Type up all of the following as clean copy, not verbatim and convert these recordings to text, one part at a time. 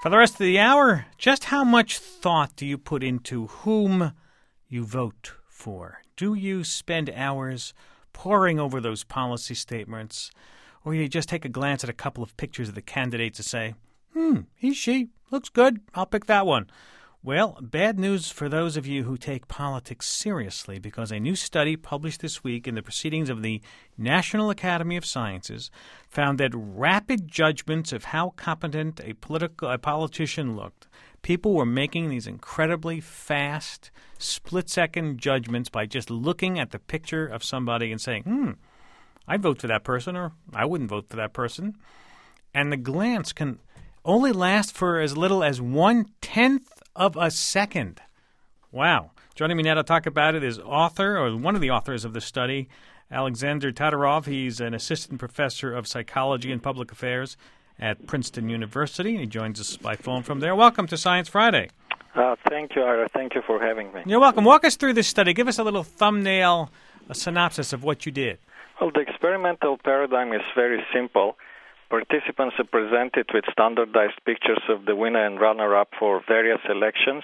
For the rest of the hour, just how much thought do you put into whom you vote for? Do you spend hours poring over those policy statements, or you just take a glance at a couple of pictures of the candidates and say, he, she, looks good, I'll pick that one? Well, bad news for those of you who take politics seriously, because a new study published this week in the Proceedings of the National Academy of Sciences found that rapid judgments of how competent a politician looked, people were making these incredibly fast, split-second judgments by just looking at the picture of somebody and saying, I'd vote for that person, or I wouldn't vote for that person. And the glance can only last for as little as 1/10 of a second. Wow. Joining me now to talk about it is one of the authors of the study, Alexander Todorov. He's an assistant professor of psychology and public affairs at Princeton University. He joins us by phone from there. Welcome to Science Friday. Thank you, Ira. Thank you for having me. You're welcome. Walk us through this study. Give us a little thumbnail, a synopsis of what you did. Well, the experimental paradigm is very simple. Participants are presented with standardized pictures of the winner and runner-up for various elections,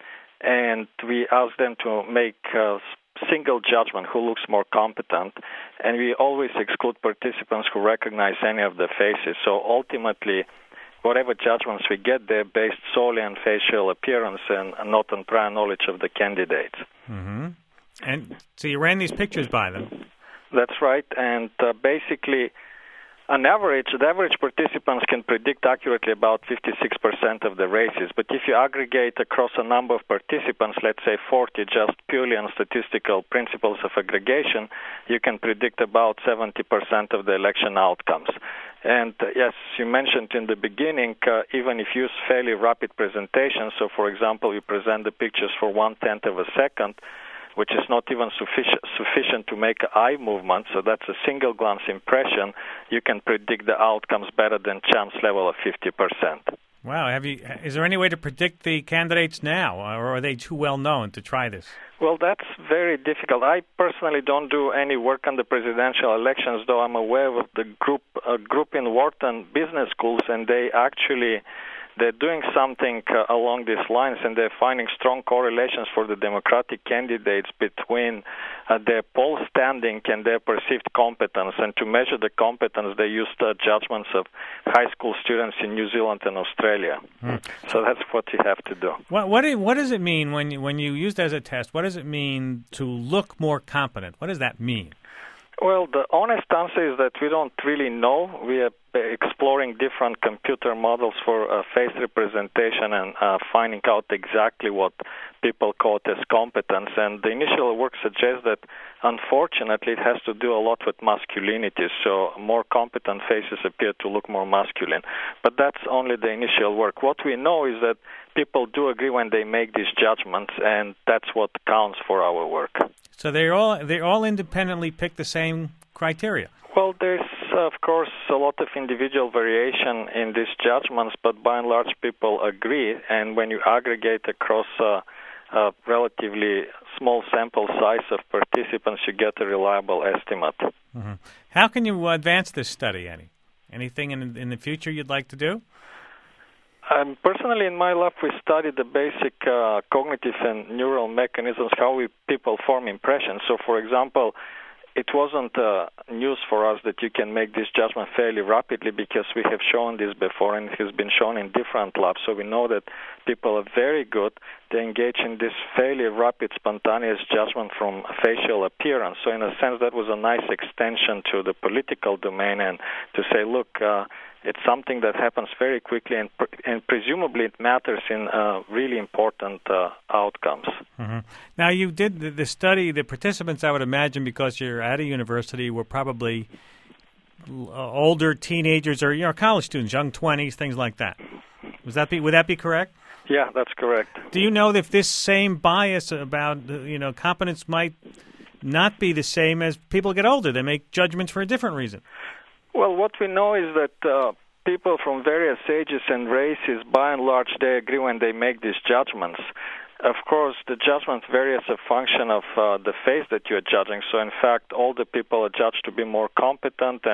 and we ask them to make a single judgment who looks more competent, and we always exclude participants who recognize any of the faces. So ultimately, whatever judgments we get, they're based solely on facial appearance and not on prior knowledge of the candidates. Mm-hmm. And so you ran these pictures by them. That's right, and basically, on average, the average participants can predict accurately about 56% of the races. But if you aggregate across a number of participants, let's say 40, just purely on statistical principles of aggregation, you can predict about 70% of the election outcomes. And yes, you mentioned in the beginning, even if you use fairly rapid presentations, so for example, you present the pictures for 1/10 of a second, which is not even sufficient to make eye movement, so that's a single glance impression, you can predict the outcomes better than chance level of 50%. Wow. Is there any way to predict the candidates now, or are they too well known to try this? Well, that's very difficult. I personally don't do any work on the presidential elections, though I'm aware of the group in Wharton business schools, and they're doing something along these lines, and they're finding strong correlations for the Democratic candidates between their poll standing and their perceived competence. And to measure the competence, they used judgments of high school students in New Zealand and Australia. So that's what you have to do. What does it mean when you use it as a test? What does it mean to look more competent? What does that mean? Well, the honest answer is that we don't really know. We are exploring different computer models for face representation and finding out exactly what people quote as competence. And the initial work suggests that, unfortunately, it has to do a lot with masculinity. So more competent faces appear to look more masculine. But that's only the initial work. What we know is that people do agree when they make these judgments, and that's what counts for our work. So they all independently pick the same criteria. Well, there's, of course, a lot of individual variation in these judgments, but by and large, people agree. And when you aggregate across a relatively small sample size of participants, you get a reliable estimate. Mm-hmm. How can you advance this study, Eddie? Anything in the future you'd like to do? Personally, in my lab, we studied the basic cognitive and neural mechanisms, how people form impressions. So, for example, it wasn't news for us that you can make this judgment fairly rapidly, because we have shown this before, and it has been shown in different labs. So we know that people are very good. They engage in this fairly rapid, spontaneous judgment from facial appearance. So in a sense, that was a nice extension to the political domain, and to say, look, it's something that happens very quickly, and presumably it matters in really important outcomes. Mm-hmm. Now, you did the study, the participants, I would imagine, because you're at a university, were probably older teenagers or college students, young 20s, things like that. Would that be correct? Yeah, that's correct. Do you know if this same bias about competence might not be the same as people get older? They make judgments for a different reason. Well, what we know is that people from various ages and races, by and large, they agree when they make these judgments. Of course, the judgment varies as a function of the face that you're judging. So, in fact, older people are judged to be more competent, and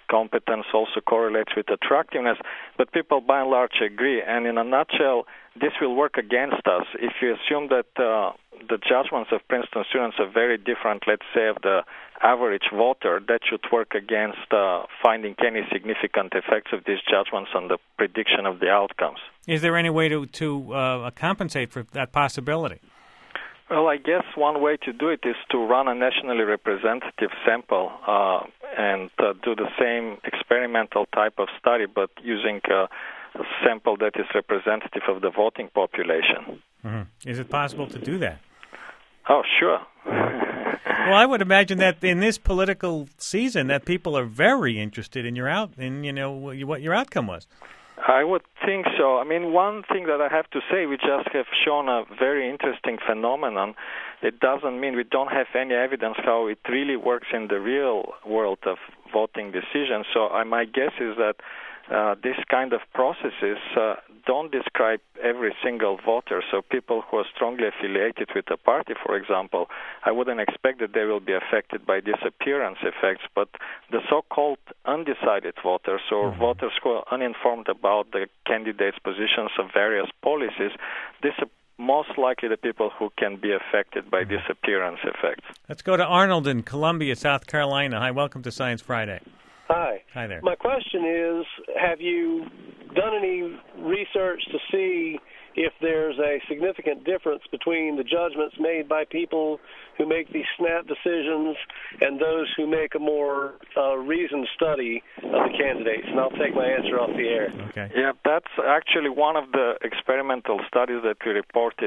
competence also correlates with attractiveness, but people by and large agree. And in a nutshell, this will work against us. If you assume that the judgments of Princeton students are very different, let's say, of the average voter, that should work against finding any significant effects of these judgments on the prediction of the outcomes. Is there any way to compensate for that possibility? Well, I guess one way to do it is to run a nationally representative sample and do the same experimental type of study, but using a sample that is representative of the voting population. Mm-hmm. Is it possible to do that? Oh, sure. Well, I would imagine that in this political season, that people are very interested in what your outcome was. I would think so. I mean, one thing that I have to say, we just have shown a very interesting phenomenon. It doesn't mean we don't have any evidence how it really works in the real world of voting decisions. So my guess is that this kind of processes don't describe every single voter. So people who are strongly affiliated with a party, for example, I wouldn't expect that they will be affected by these appearance effects. But the so-called undecided voters, or voters who are uninformed about the candidates' positions of various policies, these are most likely the people who can be affected by these appearance effects. Let's go to Arnold in Columbia, South Carolina. Hi, welcome to Science Friday. Hi. Hi there. My question is, have you done any research to see if there's a significant difference between the judgments made by people who make these snap decisions and those who make a more reasoned study of the candidates? And I'll take my answer off the air. Okay. Yeah, that's actually one of the experimental studies that we reported.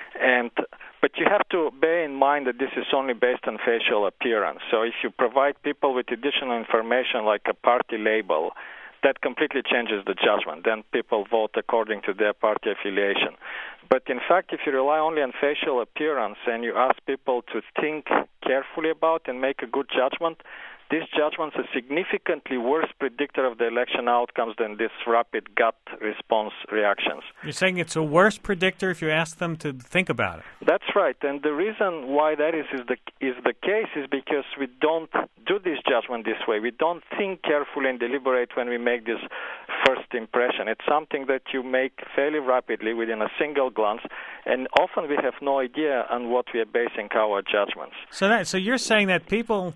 But you have to bear in mind that this is only based on facial appearance. So if you provide people with additional information like a party label, that completely changes the judgment. Then people vote according to their party affiliation. But in fact, if you rely only on facial appearance and you ask people to think carefully about and make a good judgment, these judgments are significantly worse predictor of the election outcomes than this rapid gut response reactions. You're saying it's a worse predictor if you ask them to think about it? That's right. And the reason why that is the case is because we don't do this judgment this way. We don't think carefully and deliberate when we make this first impression. It's something that you make fairly rapidly within a single glance, and often we have no idea on what we are basing our judgments. So you're saying that people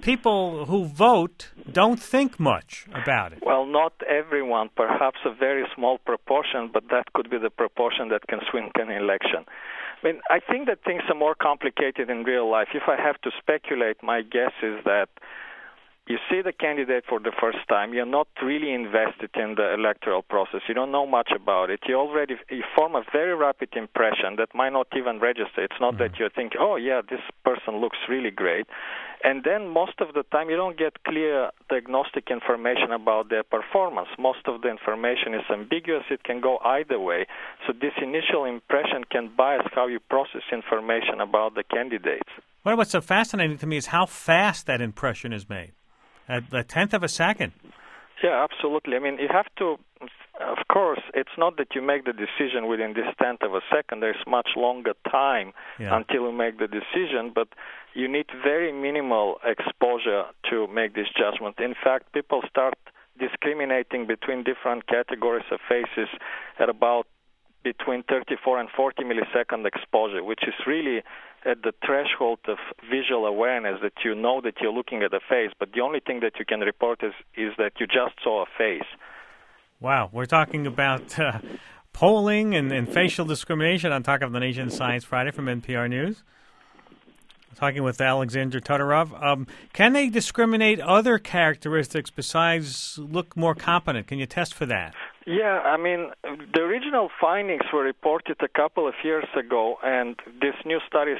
who vote don't think much about it? Well, not everyone, perhaps a very small proportion, but that could be the proportion that can swing an election. I mean, I think that things are more complicated in real life. If I have to speculate, my guess is that you see the candidate for the first time, you're not really invested in the electoral process, you don't know much about it, you form a very rapid impression that might not even register. It's not that you think, oh yeah, this person looks really great. And then most of the time you don't get clear diagnostic information about their performance. Most of the information is ambiguous, it can go either way. So this initial impression can bias how you process information about the candidates. Well, what's so fascinating to me is how fast that impression is made. At a tenth of a second. Yeah, absolutely. I mean, you have to, of course, it's not that you make the decision within this tenth of a second. There's much longer time until you make the decision, but you need very minimal exposure to make this judgment. In fact, people start discriminating between different categories of faces at about between 34 and 40 millisecond exposure, which is really at the threshold of visual awareness that you know that you're looking at a face, but the only thing that you can report is that you just saw a face. Wow. We're talking about polling and facial discrimination on Talk of the Nation Science Friday from NPR News. Talking with Alexander Todorov. Can they discriminate other characteristics besides look more competent? Can you test for that? Yeah, I mean, the original findings were reported a couple of years ago, and these new studies,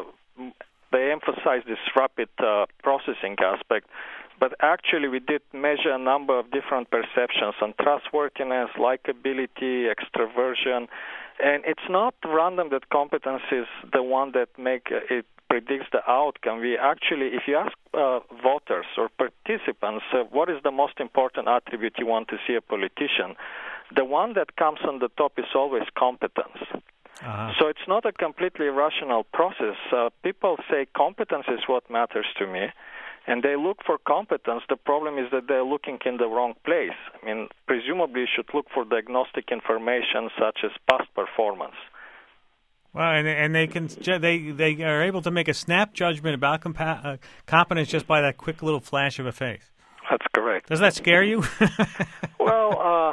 they emphasize this rapid processing aspect. But actually, we did measure a number of different perceptions on trustworthiness, likability, extroversion, and it's not random that competence is the one that predicts the outcome. We actually, if you ask voters or participants, what is the most important attribute you want to see a politician, the one that comes on the top is always competence. So it's not a completely rational process. People say competence is what matters to me. and they look for competence. The problem is that they're looking in the wrong place. I mean, presumably you should look for diagnostic information such as past performance. Well, and they are able to make a snap judgment about competence just by that quick little flash of a face. That's correct. Does that scare you? Well,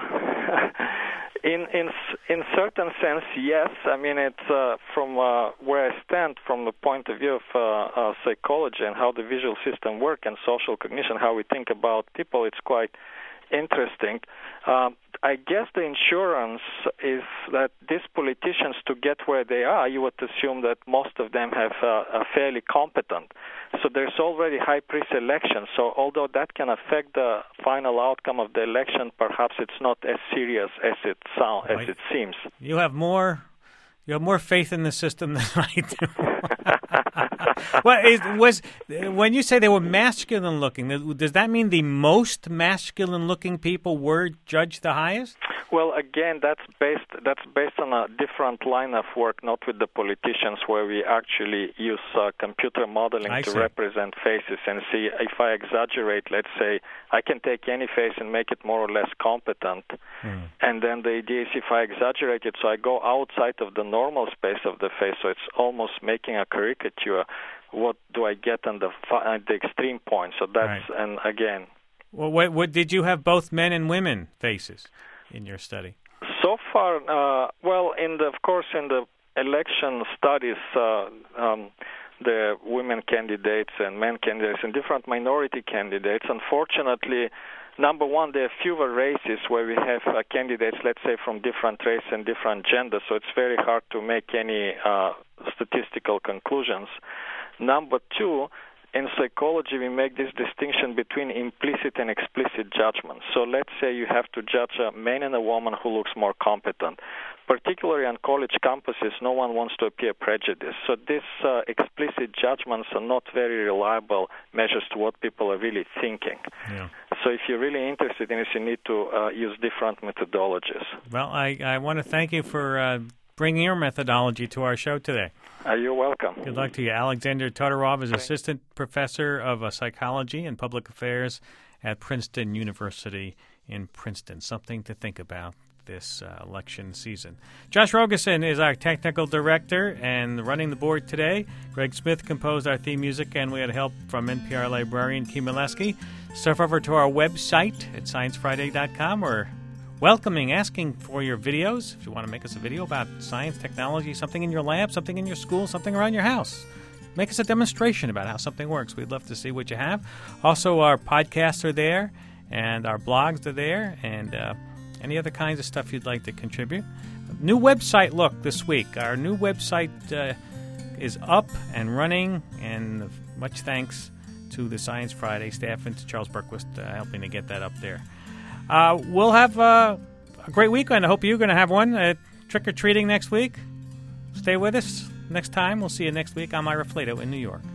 in certain sense, yes. I mean, it's from where I stand, from the point of view of psychology and how the visual system works and social cognition, how we think about people, it's quite interesting. I guess the insurance is that these politicians, to get where they are, you would assume that most of them have are fairly competent. So there's already high pre-selection. So although that can affect the final outcome of the election, perhaps it's not as serious as it seems. You have more faith in the system than I do. Well, when you say they were masculine looking, does that mean the most masculine looking people were judged the highest? Well, again, that's based on a different line of work, not with the politicians, where we actually use computer modeling to represent faces and see if I exaggerate. Let's say I can take any face and make it more or less competent, and then the idea is if I exaggerate it, so I go outside of the normal space of the face, so it's almost making a caricature. What do I get at the extreme point? So that's right. And again, well, what did you have both men and women faces in your study? So far, in the election studies, the women candidates and men candidates and different minority candidates. Unfortunately, number one, there are fewer races where we have candidates, let's say, from different race and different genders. So it's very hard to make any statistical conclusions. Number two, in psychology, we make this distinction between implicit and explicit judgment. So let's say you have to judge a man and a woman who looks more competent. Particularly on college campuses, no one wants to appear prejudiced. So these explicit judgments are not very reliable measures to what people are really thinking. Yeah. So if you're really interested in this, you need to use different methodologies. Well, I want to thank you for bringing your methodology to our show today. You're welcome. Good luck to you. Alexander Todorov is Assistant Professor of Psychology and Public Affairs at Princeton University in Princeton. Something to think about this election season. Josh Rogosin is our Technical Director and running the board today. Greg Smith composed our theme music, and we had help from NPR librarian Kim Mileski. Surf over to our website at sciencefriday.com. We're asking for your videos. If you want to make us a video about science, technology, something in your lab, something in your school, something around your house, make us a demonstration about how something works. We'd love to see what you have. Also, our podcasts are there, and our blogs are there, and any other kinds of stuff you'd like to contribute. New website look this week. Our new website is up and running, and much thanks to the Science Friday staff and to Charles Berquist helping to get that up there. We'll have a great weekend. I hope you're going to have one. Trick-or-treating next week. Stay with us next time. We'll see you next week on Myra Flato in New York.